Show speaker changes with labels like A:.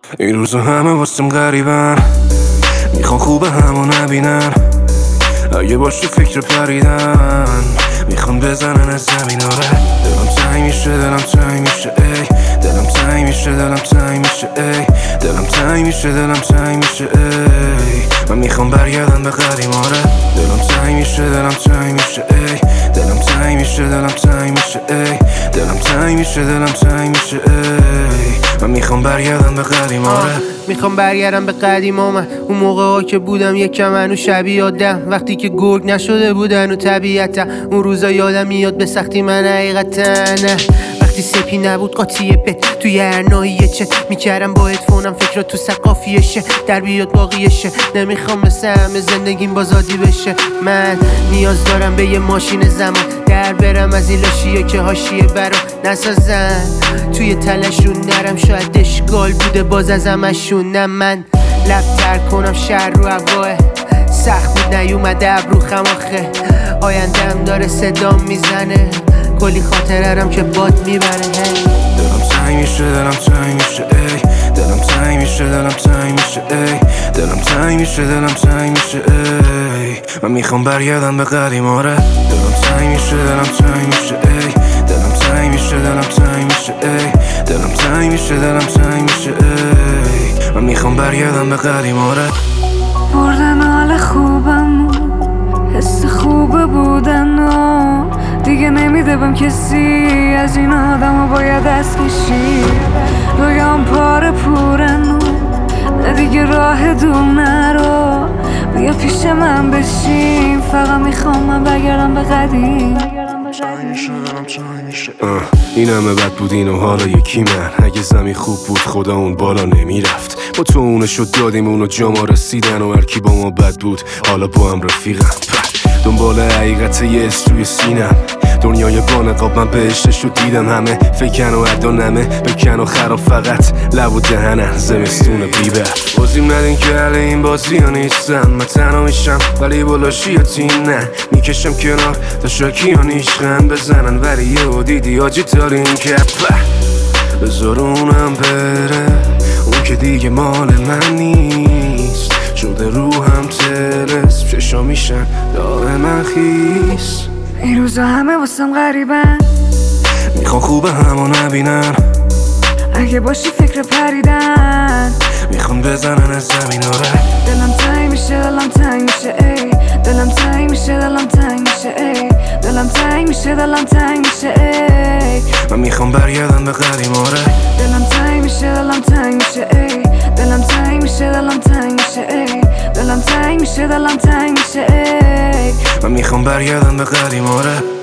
A: این روزا همه واسم غریبن، میخوان خوبه همو نبینن. اگه باش تو فکر پریدن میخوان بزنن از زمین. آره دلم تنگ میشه، دلم تنگ میشه، ای دلم تنگ میشه، دلم تنگ میشه، ای دلم تنگ میشه، دلم تنگ میشه، ای من میخوام برگردم به قدیم. آره دلم تنگ میشه، دلم تنگ میشه، ای دلم تنگ میشه، دلم تنگ میشه، ای دلم تنگ میشه، دلم تنگ میشه، ای من میخوام برگردم به قدیم. آره
B: میخوام برگردم به قدیم. من اون موقع ها که بودم یکم هنو شبیه آدم، وقتی که گرگ نشده بودن و طبیعتا. اون روزا یادم میاد به سختی من حقیقتا. وقتی سپی نبود قاطی بت توی هر ناحیه چه میکردم با هدفونم فکرات تو سقافیشه در بیاد باقیشه. نمیخوام مثل همه زندگیم بازادی بشه. من نیاز دارم به یه ماشین زمان در برم از این لاشیه که حاشیه برام نسازن. توی تلشون نرم شاید اشکال بوده باز از همشون. نه من لبتر کنم شهر رو هواه سخت بود نیومده ابرو خماخه. آیندهم داره صدام میزنه کلی خاطرم که باد میبره.
A: دلم تنگ میشه، دلم تنگ میشه، ای دلم تنگ میشه، دلم تنگ میشه، ای دلم تنگ میشه، دلم تنگ میشه، ای من میخوام برگردم به قدیم. آره دلم تنگ میشه، دلم تنگ میشه، ای دلم تنگ میشه، دلم تنگ میشه، ای دلم تنگ میشه، دلم تنگ میشه، ای من میخوام برگردم به قدیم. آره
C: بردن حال خوبم حس خوب بودن و دیگه نمیده بهم کسی. از این آدم باید دست کشی. رویام پاره پورن و نه دیگه راه دور نرو. بیا پیش من بشین فقط میخوام من برگردم به قدیم.
A: این همه بد بود اینو حالا یکی من. اگه زمین خوب بود خدا اون بالا نمیرفت. ما تو اونشو دادیم اونو جا ما رسیدن و هرکی با ما بد بود حالا با هم رفیقم. دنبال حقیقت یه توی سینم دنیای بانقاب من بهشتشو دیدم. همه فکن و عدا نمه بکن و خراب فقط لب و دهنن زمستون بیبر. بازیم ندین که حل این بازی ها نیستم. من تنها میشم ولی بلاشی ها تیم نه میکشم کنار تا شاکی ها نیشن بزنن. ولی یه و دیدی آجی تارین که بذار اونم بره اون که دیگه مال من نیست. شده روحم تلس چشا میشن داغ من خیس.
C: این روزا همه واسم غریبن،
A: میخوان خوبه همو نبینن.
C: اگه باشی فکر پریدن
A: میخوان بزنن از زمین. آره
C: دلم تنگ میشه، دلم تنگ میشه، ای دلم تنگ میشه، دلم تنگ میشه، ای دلم تنگ میشه، دلم تنگ میشه، ای
A: من میخوام برگردم به قدیم. آره
C: دلم تنگ میشه، دلم تنگ میشه، ای دلم تنگ میشه، دلم تنگ میشه، ای دلم تنگ میشه، دلم تنگ میشه، ای
A: من میخوام برگردم به قدیم. آره